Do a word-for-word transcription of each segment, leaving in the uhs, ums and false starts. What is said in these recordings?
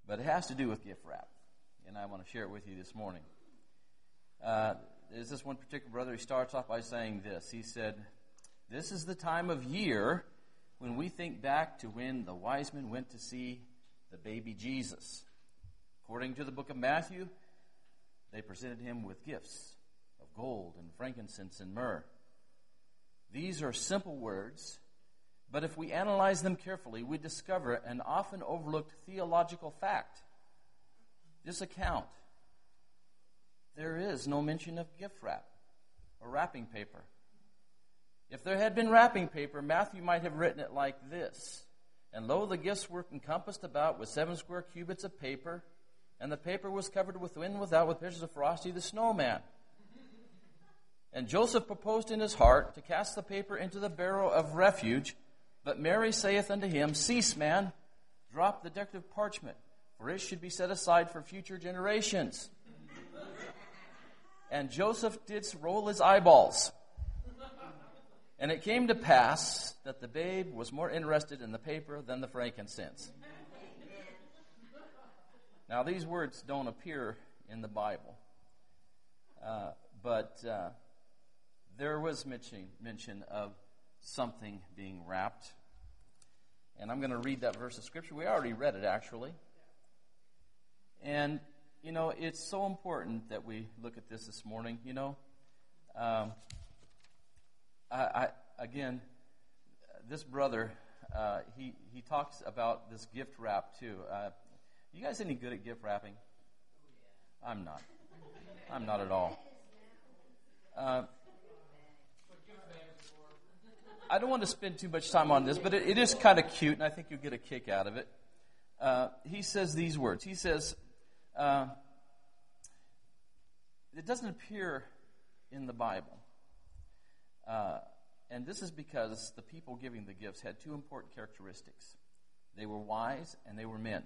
but it has to do with gift wrap, and I want to share it with you this morning. Uh, there's this one particular brother, he starts off by saying this. He said, "This is the time of year when we think back to when the wise men went to see the baby Jesus. According to the book of Matthew, they presented him with gifts of gold and frankincense and myrrh. These are simple words, but if we analyze them carefully, we discover an often overlooked theological fact. This account, there is no mention of gift wrap or wrapping paper. If there had been wrapping paper, Matthew might have written it like this. And lo, the gifts were encompassed about with seven square cubits of paper, and the paper was covered within without with pictures of Frosty the Snowman. And Joseph proposed in his heart to cast the paper into the barrel of refuge, but Mary saith unto him, Cease, man, drop the decorative parchment, for it should be set aside for future generations. And Joseph did roll his eyeballs. And it came to pass that the babe was more interested in the paper than the frankincense." Now, these words don't appear in the Bible, uh, but uh, there was mention, mention of something being wrapped. And I'm going to read that verse of Scripture. We already read it, actually. And, you know, it's so important that we look at this this morning, you know. Um, I, I again, this brother, uh, he, he talks about this gift wrap, too. Uh, you guys any good at gift wrapping? I'm not. I'm not at all. Uh, I don't want to spend too much time on this, but it, it is kind of cute, and I think you'll get a kick out of it. Uh, he says these words. He says, uh, it doesn't appear in the Bible. Uh, and this is because the people giving the gifts had two important characteristics. They were wise and they were men.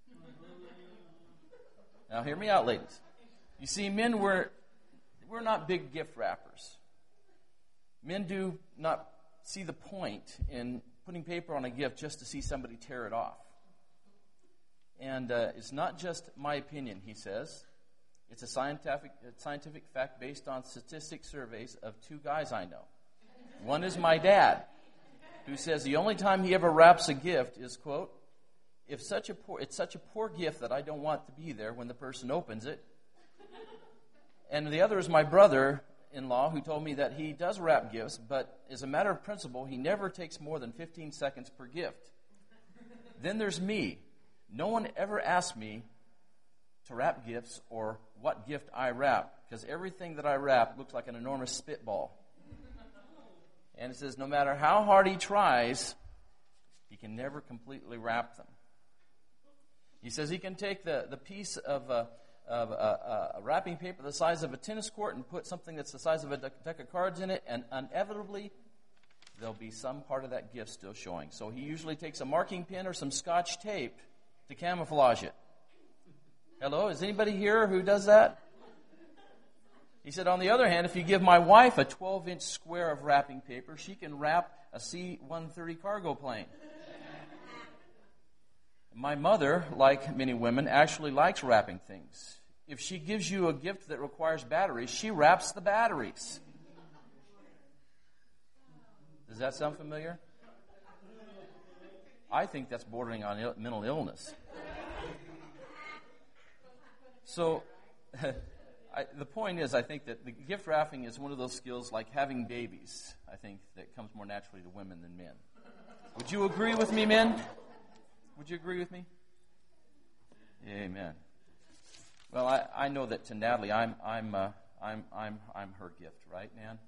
Now, hear me out, ladies. You see, men were we're not big gift wrappers. Men do not see the point in putting paper on a gift just to see somebody tear it off. And uh, it's not just my opinion, he says. It's a scientific, a scientific fact based on statistic surveys of two guys I know. One is my dad, who says the only time he ever wraps a gift is, quote, if such a poor, it's such a poor gift that I don't want to be there when the person opens it. And the other is my brother-in-law, who told me that he does wrap gifts, but as a matter of principle, he never takes more than fifteen seconds per gift. Then there's me. No one ever asked me to wrap gifts or what gift I wrap, because everything that I wrap looks like an enormous spitball. And it says no matter how hard he tries, he can never completely wrap them. He says he can take the, the piece of, uh, of uh, uh, wrapping paper the size of a tennis court and put something that's the size of a deck of cards in it, and inevitably there'll be some part of that gift still showing. So he usually takes a marking pen or some Scotch tape to camouflage it. Hello, is anybody here who does that? He said, on the other hand, if you give my wife a twelve-inch square of wrapping paper, she can wrap a C one thirty cargo plane. My mother, like many women, actually likes wrapping things. If she gives you a gift that requires batteries, she wraps the batteries. Does that sound familiar? I think that's bordering on Ill- mental illness. So, I, the point is, I think that the gift wrapping is one of those skills like having babies, I think, that comes more naturally to women than men. Would you agree with me, men? Would you agree with me? Amen. Well, I, I know that to Natalie, I'm I'm uh, I'm I'm I'm her gift, right, Nan?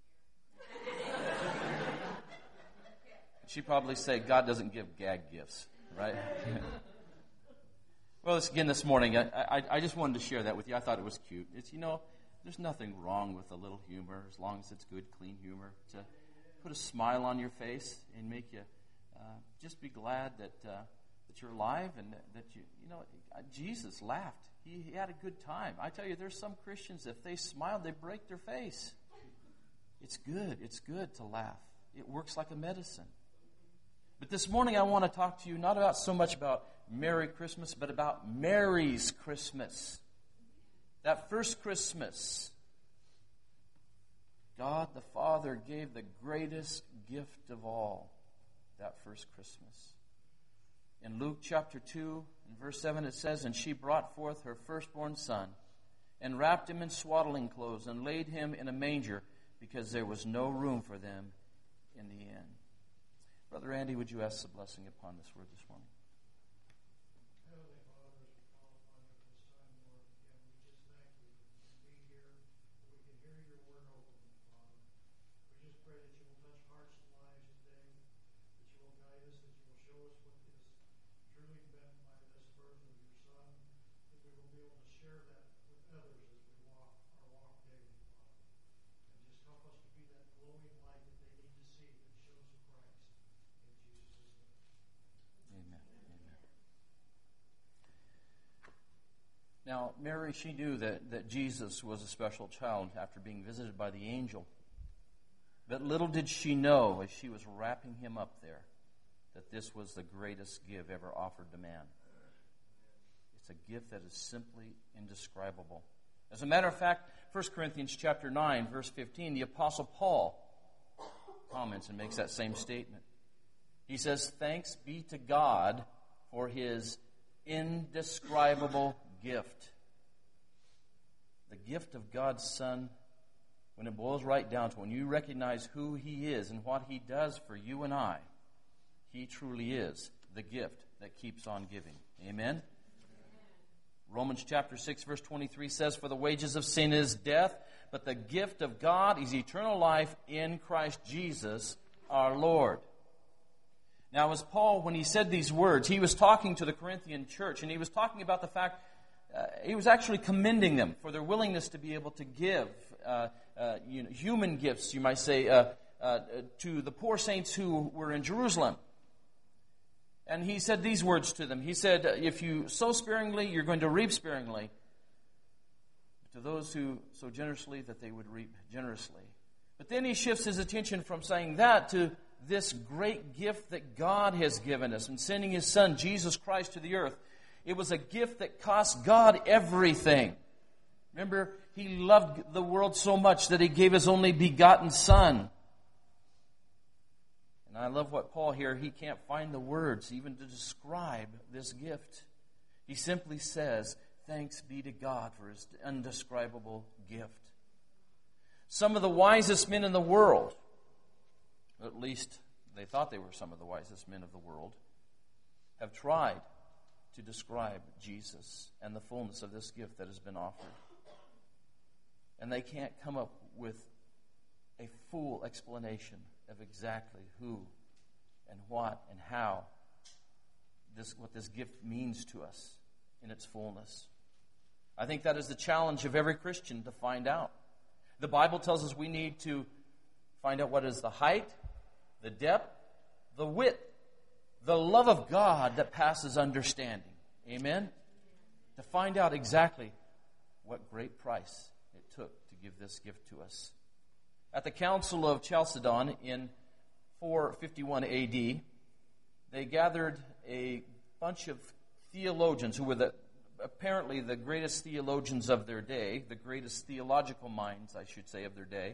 She'd probably say God doesn't give gag gifts, right? Well, this, again, this morning, I, I, I just wanted to share that with you. I thought it was cute. It's, you know, there's nothing wrong with a little humor as long as it's good, clean humor. To put a smile on your face and make you uh, just be glad that uh, that you're alive and that you, you know, Jesus laughed. He, he had a good time. I tell you, there's some Christians, if they smile, they break their face. It's good. It's good to laugh. It works like a medicine. But this morning I want to talk to you not about so much about Merry Christmas, but about Mary's Christmas. That first Christmas, God the Father gave the greatest gift of all that first Christmas. In Luke chapter two, in verse seven, it says, "And she brought forth her firstborn son, and wrapped him in swaddling clothes, and laid him in a manger, because there was no room for them in the inn." Brother Andy, would you ask the blessing upon this word this morning? Heavenly Father, as we call upon you this time, Lord, again, we just thank you that we can be here, that we can hear your word openly, Father. We just pray that you will touch hearts and lives today, that you will guide us, that you will show us what is truly meant by this birth of your Son, that we will be able to share that with others as we walk our walk daily, Father. And just help us to be that glowing light that they need to see that shows Christ. In Jesus' name. Amen. Amen. Now, Mary, she knew that, that Jesus was a special child after being visited by the angel. But little did she know, as she was wrapping him up there, that this was the greatest gift ever offered to man. It's a gift that is simply indescribable. As a matter of fact, First Corinthians chapter nine, verse fifteen, the Apostle Paul comments and makes that same statement. He says, "Thanks be to God for his indescribable gift." The gift of God's Son, when it boils right down to it, when you recognize who he is and what he does for you and I, he truly is the gift that keeps on giving. Amen? Romans chapter six, verse twenty-three says, "For the wages of sin is death, but the gift of God is eternal life in Christ Jesus our Lord." Now, as Paul, when he said these words, he was talking to the Corinthian church, and he was talking about the fact, uh, he was actually commending them for their willingness to be able to give uh, uh, you know, human gifts, you might say, uh, uh, to the poor saints who were in Jerusalem. And he said these words to them. He said, "If you sow sparingly, you're going to reap sparingly. To those who sow generously, that they would reap generously." But then he shifts his attention from saying that to this great gift that God has given us in sending his Son, Jesus Christ, to the earth. It was a gift that cost God everything. Remember, he loved the world so much that he gave his only begotten Son. And I love what Paul here, he can't find the words even to describe this gift. He simply says, "Thanks be to God for his indescribable gift." Some of the wisest men in the world, at least they thought they were some of the wisest men of the world, have tried to describe Jesus and the fullness of this gift that has been offered. And they can't come up with a full explanation of exactly who and what and how this, what this gift means to us in its fullness. I think that is the challenge of every Christian to find out. The Bible tells us we need to find out what is the height, the depth, the width, the love of God that passes understanding. Amen? To find out exactly what great price it took to give this gift to us. At the Council of Chalcedon in four fifty-one A D, they gathered a bunch of theologians who were the, apparently the greatest theologians of their day, the greatest theological minds, I should say, of their day.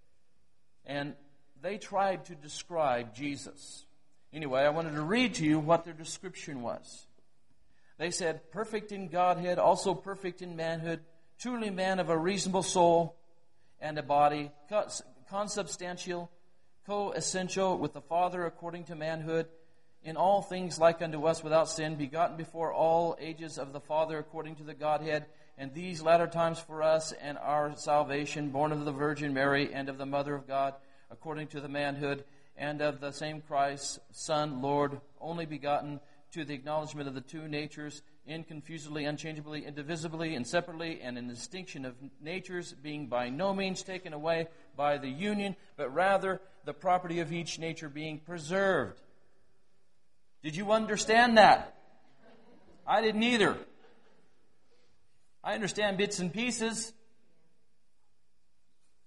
And they tried to describe Jesus. Anyway, I wanted to read to you what their description was. They said, "Perfect in Godhead, also perfect in manhood, truly man of a reasonable soul and a body, consubstantial, co-essential with the Father according to manhood, in all things like unto us without sin, begotten before all ages of the Father according to the Godhead, and these latter times for us and our salvation, born of the Virgin Mary and of the Mother of God, according to the manhood, and of the same Christ, Son, Lord, only begotten, to the acknowledgement of the two natures, inconfusedly, unchangeably, indivisibly, and separately, and in distinction of natures, being by no means taken away by the union, but rather the property of each nature being preserved." Did you understand that? I didn't either. I understand bits and pieces.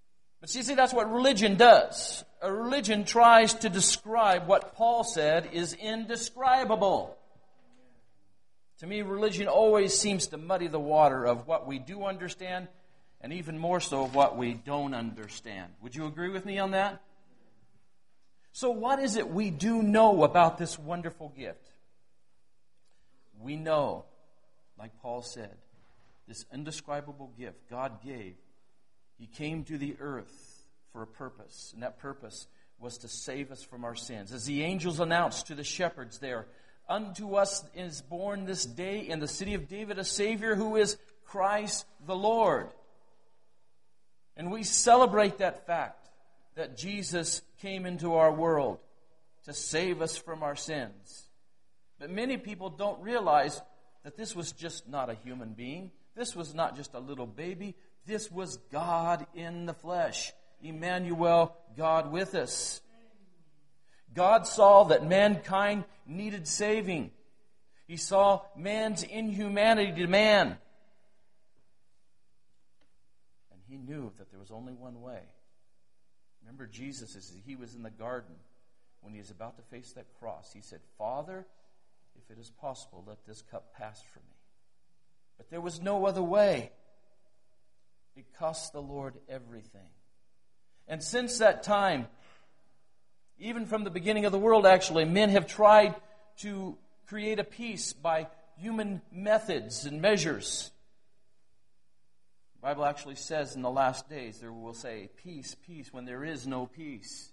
But you see, that's what religion does. A religion tries to describe what Paul said is indescribable. To me, religion always seems to muddy the water of what we do understand, and even more so of what we don't understand. Would you agree with me on that? So what is it we do know about this wonderful gift? We know, like Paul said, this indescribable gift God gave. He came to the earth for a purpose, and that purpose was to save us from our sins. As the angels announced to the shepherds there, unto us is born this day in the city of David a Savior who is Christ the Lord. And we celebrate that fact that Jesus came into our world to save us from our sins. But many people don't realize that this was just not a human being. This was not just a little baby. This was God in the flesh. Emmanuel, God with us. God saw that mankind needed saving. He saw man's inhumanity to man. And He knew that there was only one way. Remember Jesus, as He was in the garden, when He was about to face that cross, He said, Father, if it is possible, let this cup pass from me. But there was no other way. It cost the Lord everything. And since that time, even from the beginning of the world, actually, men have tried to create a peace by human methods and measures. The Bible actually says in the last days, there will say, peace, peace, when there is no peace.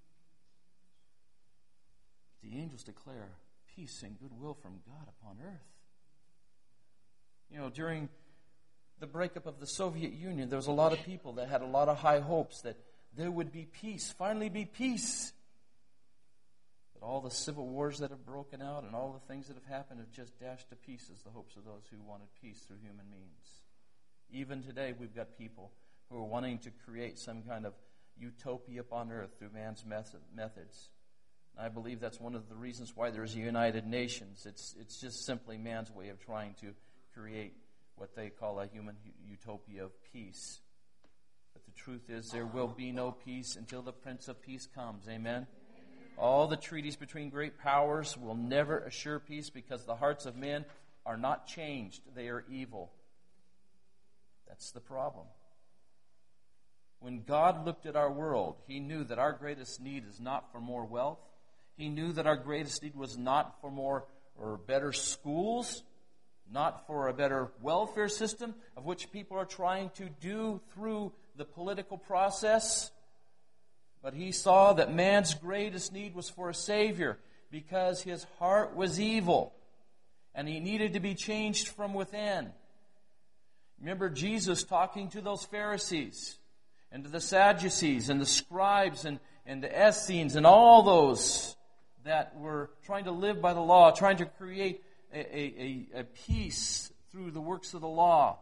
The angels declare peace and goodwill from God upon earth. You know, during the breakup of the Soviet Union, there was a lot of people that had a lot of high hopes that there would be peace, finally be peace. But all the civil wars that have broken out and all the things that have happened have just dashed to pieces the hopes of those who wanted peace through human means. Even today, we've got people who are wanting to create some kind of utopia upon earth through man's method, methods. And I believe that's one of the reasons why there's a United Nations. It's, it's just simply man's way of trying to create what they call a human utopia of peace. But the truth is, there will be no peace until the Prince of Peace comes. Amen? All the treaties between great powers will never assure peace because the hearts of men are not changed. They are evil. That's the problem. When God looked at our world, He knew that our greatest need is not for more wealth. He knew that our greatest need was not for more or better schools, not for a better welfare system, of which people are trying to do through the political process. But He saw that man's greatest need was for a Savior because his heart was evil and he needed to be changed from within. Remember Jesus talking to those Pharisees and to the Sadducees and the scribes and, and the Essenes and all those that were trying to live by the law, trying to create a, a, a peace through the works of the law.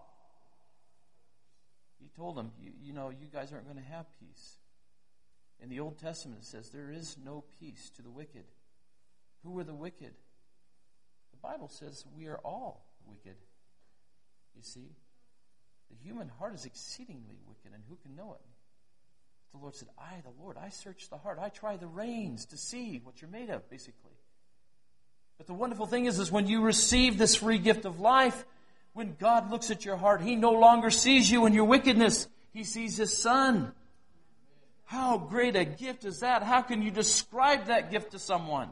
He told them, you, you know, you guys aren't going to have peace. In the Old Testament it says there is no peace to the wicked. Who are the wicked? The Bible says we are all wicked. You see? The human heart is exceedingly wicked, and who can know it? The Lord said, I, the Lord, I search the heart. I try the reins to see what you're made of, basically. But the wonderful thing is, is when you receive this free gift of life, when God looks at your heart, He no longer sees you in your wickedness. He sees His Son. How great a gift is that? How can you describe that gift to someone?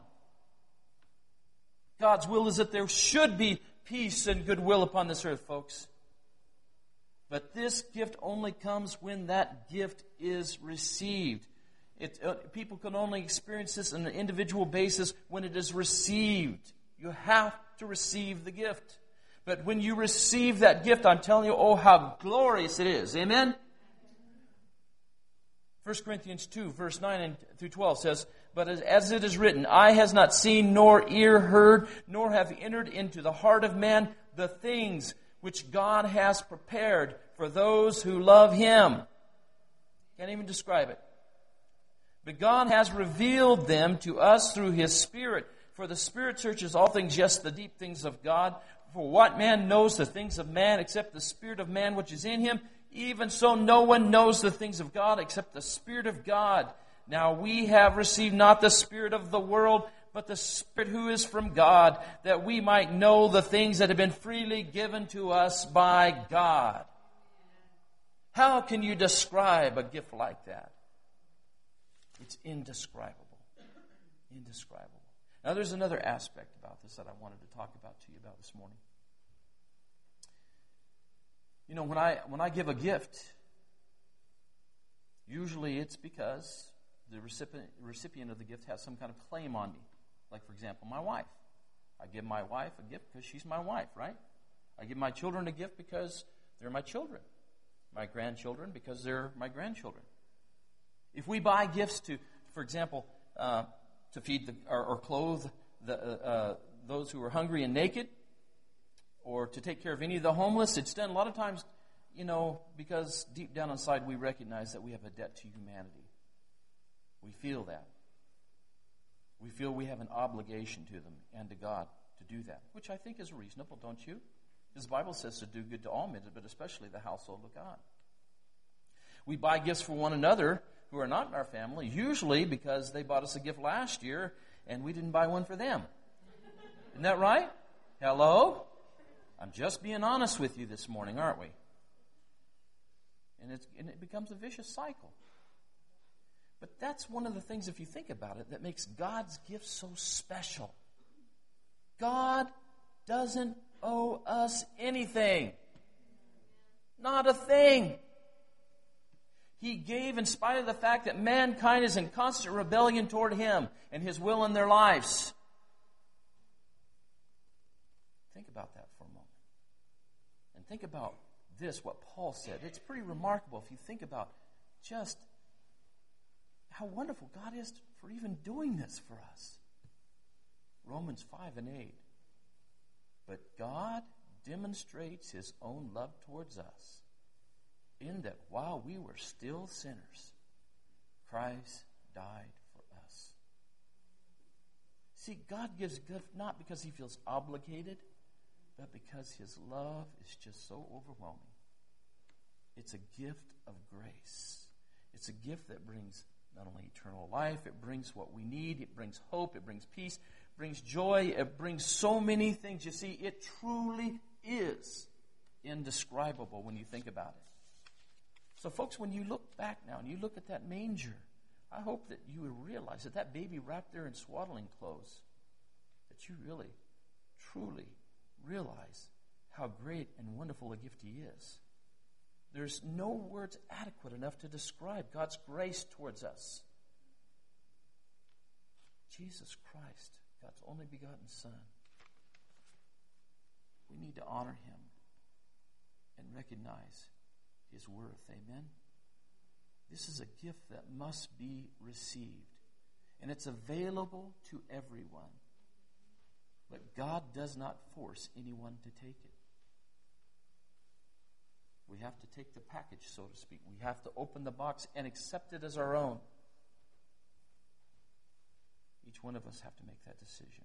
God's will is that there should be peace and goodwill upon this earth, folks. But this gift only comes when that gift is received. It, uh, people can only experience this on an individual basis when it is received. You have to receive the gift. But when you receive that gift, I'm telling you, oh, how glorious it is. Amen? First Corinthians two, verse nine through twelve says, But as, as it is written, eye has not seen, nor ear heard, nor have entered into the heart of man the things which God has prepared for those who love Him. Can't even describe it. But God has revealed them to us through His Spirit. For the Spirit searches all things, yes, the deep things of God. For what man knows the things of man except the Spirit of man which is in him? Even so, no one knows the things of God except the Spirit of God. Now we have received not the spirit of the world, but the Spirit who is from God, that we might know the things that have been freely given to us by God. How can you describe a gift like that? It's indescribable. Indescribable. Now there's another aspect about this that I wanted to talk about to you about this morning. You know, when I when I give a gift, usually it's because the recipient, recipient of the gift has some kind of claim on me. Like, for example, my wife. I give my wife a gift because she's my wife, right? I give my children a gift because they're my children. My grandchildren because they're my grandchildren. If we buy gifts to, for example, uh, to feed the, or, or clothe the, uh, uh, those who are hungry and naked, or to take care of any of the homeless, it's done a lot of times, you know, because deep down inside we recognize that we have a debt to humanity. We feel that. We feel we have an obligation to them and to God to do that, which I think is reasonable, don't you? Because the Bible says to do good to all men, but especially the household of God. We buy gifts for one another who are not in our family, usually because they bought us a gift last year and we didn't buy one for them. Isn't that right? Hello? I'm just being honest with you this morning, aren't we? And, it's, and it becomes a vicious cycle. But that's one of the things, if you think about it, that makes God's gift so special. God doesn't owe us anything. Not a thing. He gave in spite of the fact that mankind is in constant rebellion toward Him and His will in their lives. Think about that for a moment. And think about this, what Paul said. It's pretty remarkable if you think about just how wonderful God is for even doing this for us. Romans five and eight. But God demonstrates His own love towards us, in that while we were still sinners, Christ died for us. See, God gives gift not because He feels obligated, but because His love is just so overwhelming. It's a gift of grace. It's a gift that brings not only eternal life, it brings what we need, it brings hope, it brings peace, it brings joy, it brings so many things. You see, it truly is indescribable when you think about it. So folks, when you look back now and you look at that manger, I hope that you will realize that that baby wrapped there in swaddling clothes, that you really, truly realize how great and wonderful a gift He is. There's no words adequate enough to describe God's grace towards us. Jesus Christ, God's only begotten Son. We need to honor Him and recognize His worth. Amen? This is a gift that must be received. And it's available to everyone. But God does not force anyone to take it. We have to take the package, so to speak. We have to open the box and accept it as our own. Each one of us have to make that decision.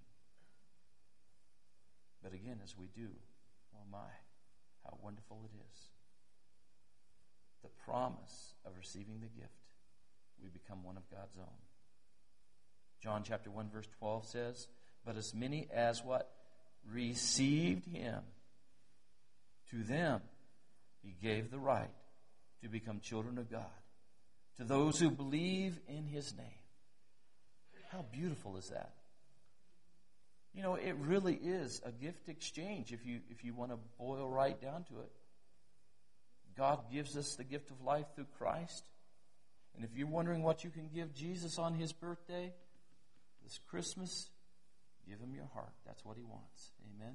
But again, as we do, oh my, how wonderful it is. The promise of receiving the gift, we become one of God's own. John chapter one verse twelve says, but as many as what? Received Him, to them He gave the right to become children of God, to those who believe in His name. How beautiful is that? You know, it really is a gift exchange if you if you want to boil right down to it. God gives us the gift of life through Christ. And if you're wondering what you can give Jesus on His birthday, this Christmas, give Him your heart. That's what He wants. Amen?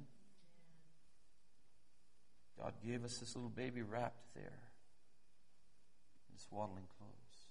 God gave us this little baby wrapped there in swaddling clothes.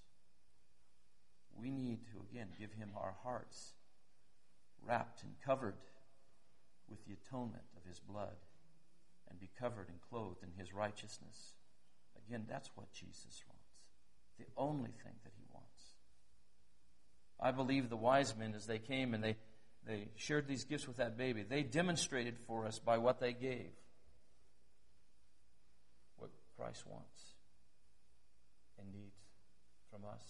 We need to, again, give Him our hearts wrapped and covered with the atonement of His blood and be covered and clothed in His righteousness. Again, that's what Jesus wants. The only thing that He wants. I believe the wise men, as they came and they, they shared these gifts with that baby, they demonstrated for us by what they gave what Christ wants. and needs from us.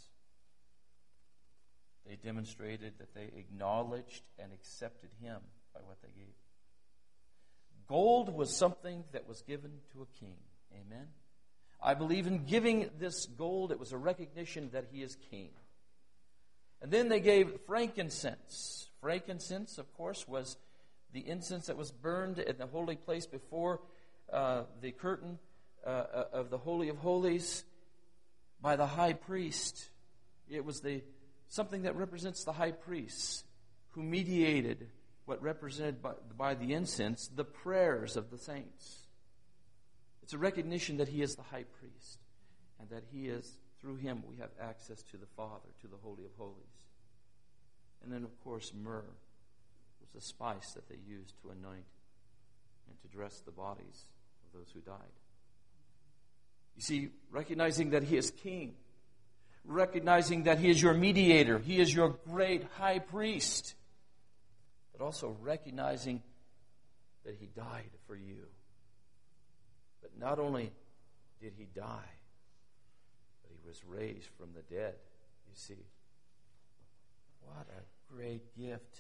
They demonstrated that they acknowledged and accepted him by what they gave. Gold was something that was given to a king. Amen? I believe in giving this gold, it was a recognition that he is king. And then they gave frankincense. Frankincense, of course, was the incense that was burned in the holy place before uh, the curtain uh, of the Holy of Holies by the high priest. It was the something that represents the high priest who mediated what represented by, by the incense, the prayers of the saints. It's a recognition that he is the high priest and that he is, through him, we have access to the Father, to the Holy of Holies. And then, of course, myrrh was a spice that they used to anoint and to dress the bodies of those who died. You see, recognizing that he is king, recognizing that he is your mediator, he is your great high priest, but also recognizing that he died for you. But not only did he die, but he was raised from the dead, you see. What a great gift.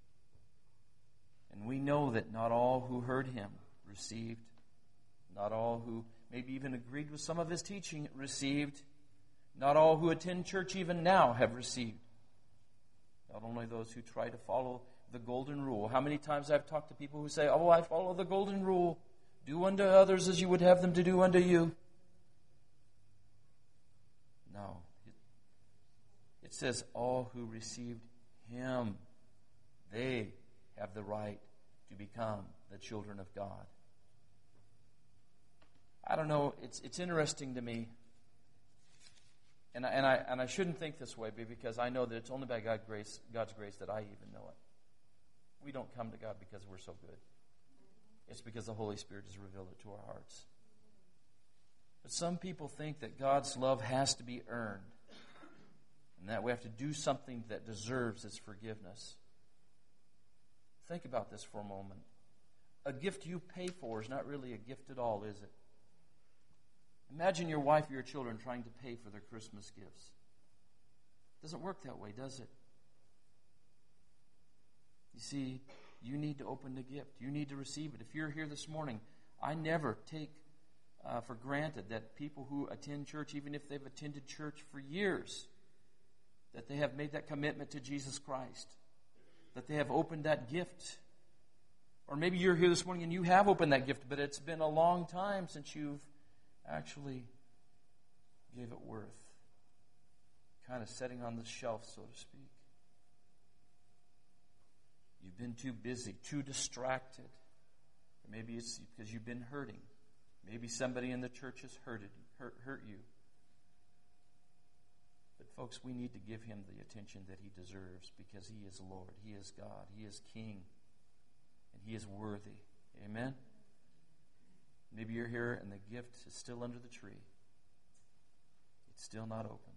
And we know that not all who heard him received, not all who maybe even agreed with some of his teaching received, not all who attend church even now have received. Not only those who try to follow the golden rule. How many times I've talked to people who say, oh, I follow the golden rule. Do unto others as you would have them to do unto you. No. It says all who received him, they have the right to become the children of God. I don't know, it's it's interesting to me, and I, and I and I shouldn't think this way, because I know that it's only by God's grace, God's grace that I even know it. We don't come to God because we're so good. It's because the Holy Spirit has revealed it to our hearts. But some people think that God's love has to be earned, and that we have to do something that deserves its forgiveness. Think about this for a moment. A gift you pay for is not really a gift at all, is it? Imagine your wife or your children trying to pay for their Christmas gifts. It doesn't work that way, does it? You see, you need to open the gift. You need to receive it. If you're here this morning, I never take uh, for granted that people who attend church, even if they've attended church for years, that they have made that commitment to Jesus Christ, that they have opened that gift. Or maybe you're here this morning and you have opened that gift, but it's been a long time since you've actually gave it worth. Kind of setting on the shelf, so to speak. You've been too busy, too distracted. Or maybe it's because you've been hurting. Maybe somebody in the church has hurted, hurt, hurt you. But folks, we need to give him the attention that he deserves, because he is Lord, he is God, he is King, and he is worthy. Amen? Maybe you're here and the gift is still under the tree. It's still not open.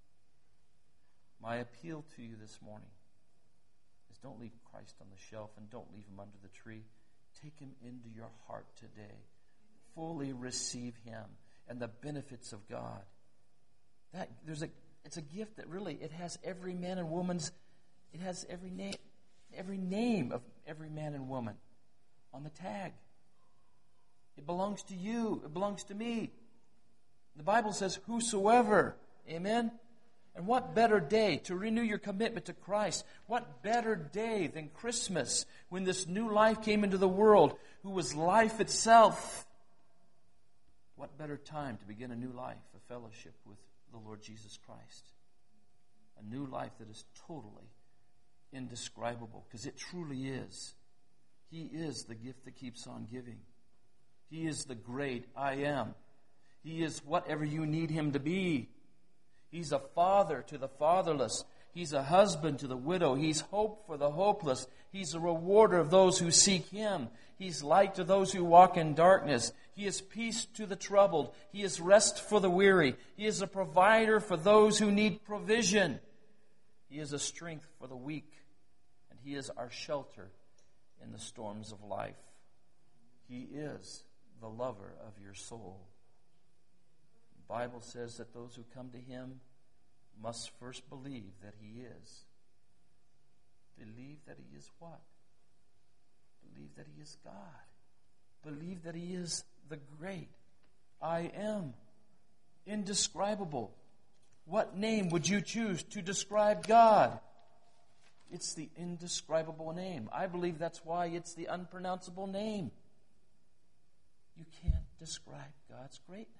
My appeal to you this morning is don't leave Christ on the shelf and don't leave him under the tree. Take him into your heart today. Fully receive him and the benefits of God. That there's a it's a gift that really it has every man and woman's it has every name every name of every man and woman on the tag. It belongs to you. It belongs to me. The Bible says, whosoever. Amen? And what better day to renew your commitment to Christ? What better day than Christmas, when this new life came into the world, who was life itself? What better time to begin a new life, a fellowship with the Lord Jesus Christ? A new life that is totally indescribable, because it truly is. He is the gift that keeps on giving. He is the great I am. He is whatever you need him to be. He's a father to the fatherless. He's a husband to the widow. He's hope for the hopeless. He's a rewarder of those who seek him. He's light to those who walk in darkness. He is peace to the troubled. He is rest for the weary. He is a provider for those who need provision. He is a strength for the weak. And he is our shelter in the storms of life. He is the lover of your soul. Bible says that those who come to Him must first believe that He is. Believe that He is what? Believe that He is God. Believe that He is the great I am. Indescribable. What name would you choose to describe God? It's the indescribable name. I believe that's why it's the unpronounceable name. You can't describe God's greatness.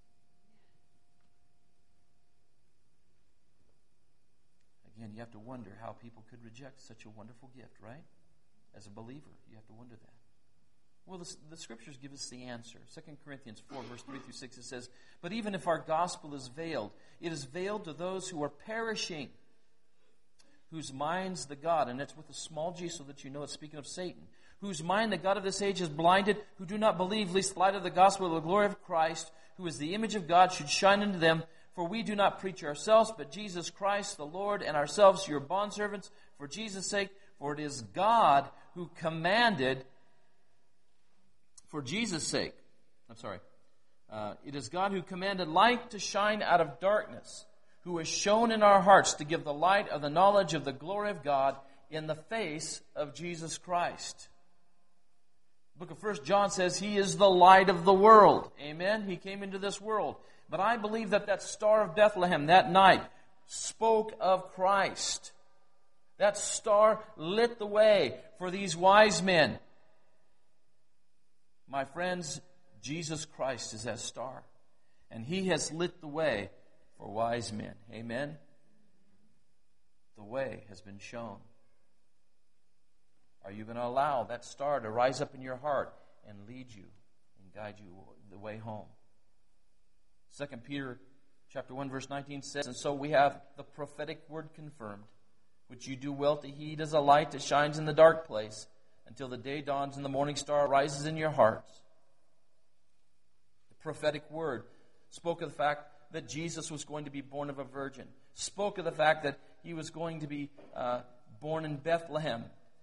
Again, you have to wonder how people could reject such a wonderful gift, right? As a believer, you have to wonder that. Well, the, the Scriptures give us the answer. Second Corinthians four, verse three through six, it says, "But even if our gospel is veiled, it is veiled to those who are perishing, whose minds the God," and it's with a small g so that you know it's speaking of Satan, "whose mind the God of this age is blinded, who do not believe, lest the light of the gospel of the glory of Christ, who is the image of God, should shine into them. For we do not preach ourselves, but Jesus Christ the Lord, and ourselves your bondservants, for Jesus' sake. For it is God who commanded, for Jesus' sake, I'm sorry, uh, it is God who commanded light to shine out of darkness, who has shone in our hearts to give the light of the knowledge of the glory of God in the face of Jesus Christ." The book of First John says He is the light of the world. Amen? He came into this world. But I believe that that star of Bethlehem that night spoke of Christ. That star lit the way for these wise men. My friends, Jesus Christ is that star. And He has lit the way for wise men. Amen? The way has been shown. Are you going to allow that star to rise up in your heart and lead you and guide you the way home? Second Peter chapter one, verse nineteen says, "And so we have the prophetic word confirmed, which you do well to heed as a light that shines in the dark place, until the day dawns and the morning star rises in your hearts." The prophetic word spoke of the fact that Jesus was going to be born of a virgin, spoke of the fact that He was going to be uh, born in Bethlehem.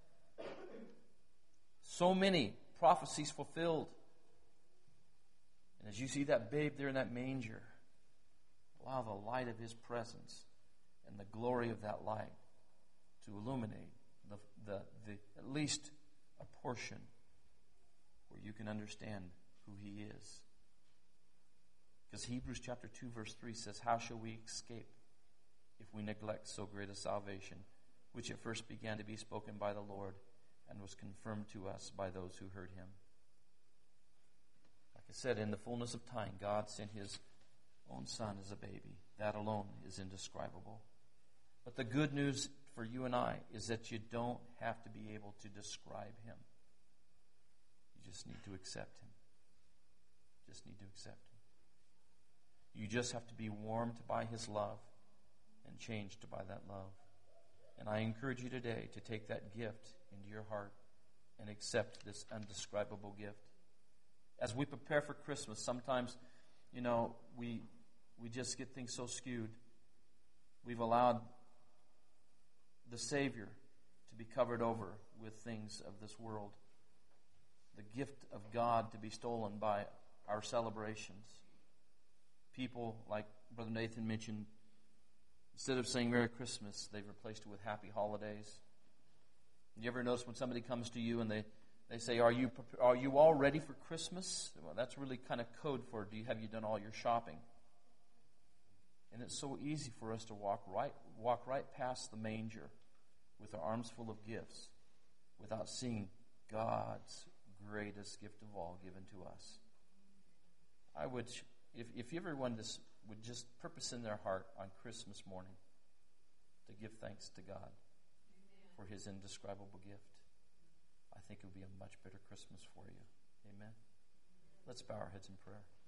So many prophecies fulfilled. And as you see that babe there in that manger, allow the light of His presence and the glory of that light to illuminate the, the, the at least a portion where you can understand who He is. Because Hebrews chapter two, verse three says, "How shall we escape if we neglect so great a salvation, which at first began to be spoken by the Lord and was confirmed to us by those who heard Him?" Like I said, in the fullness of time, God sent His own Son as a baby. That alone is indescribable. But the good news for you and I is that you don't have to be able to describe Him. You just need to accept Him. Just need to accept Him. You just have to be warmed by His love and changed by that love. And I encourage you today to take that gift into your heart and accept this undescribable gift. As we prepare for Christmas, sometimes, you know, we we just get things so skewed. We've allowed the Savior to be covered over with things of this world. The gift of God to be stolen by our celebrations. People, like Brother Nathan mentioned, instead of saying Merry Christmas, they've replaced it with Happy Holidays. You ever notice when somebody comes to you and they, they say, are you are you all ready for Christmas? Well, that's really kind of code for, do you have you done all your shopping? And it's so easy for us to walk right walk right past the manger with our arms full of gifts without seeing God's greatest gift of all given to us. I would, if, if everyone just would just purpose in their heart on Christmas morning to give thanks to God for His indescribable gift, I think it would be a much better Christmas for you. Amen? Let's bow our heads in prayer.